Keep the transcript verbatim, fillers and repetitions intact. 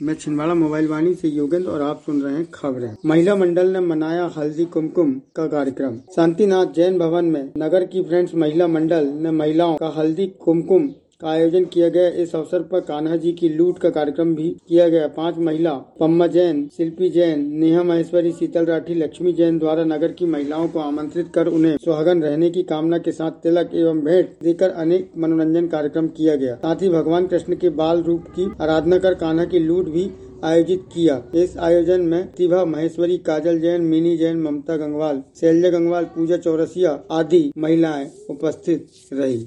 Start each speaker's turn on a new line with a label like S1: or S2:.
S1: मैं छिंदवाड़ा मोबाइल वाणी से योगेंद्र और आप सुन रहे हैं खबरें। महिला मंडल ने मनाया हल्दी कुमकुम का कार्यक्रम। शांतिनाथ जैन भवन में नगर की फ्रेंड्स महिला मंडल ने महिलाओं का हल्दी कुमकुम का आयोजन किया गया। इस अवसर पर कान्हा जी की लूट का कार्यक्रम भी किया गया। पांच महिला पम्मा जैन, शिल्पी जैन, नेहा महेश्वरी, शीतल राठी, लक्ष्मी जैन द्वारा नगर की महिलाओं को आमंत्रित कर उन्हें सुहागन रहने की कामना के साथ तिलक एवं भेंट देकर अनेक मनोरंजन कार्यक्रम किया गया। साथ ही भगवान कृष्ण के बाल रूप की आराधना कर कान्हा की लूट भी आयोजित किया। इस आयोजन में प्रतिभा महेश्वरी, काजल जैन, मिनी जैन, ममता गंगवाल, शैलजा गंगवाल, पूजा चौरसिया आदि महिलाएं उपस्थित रही।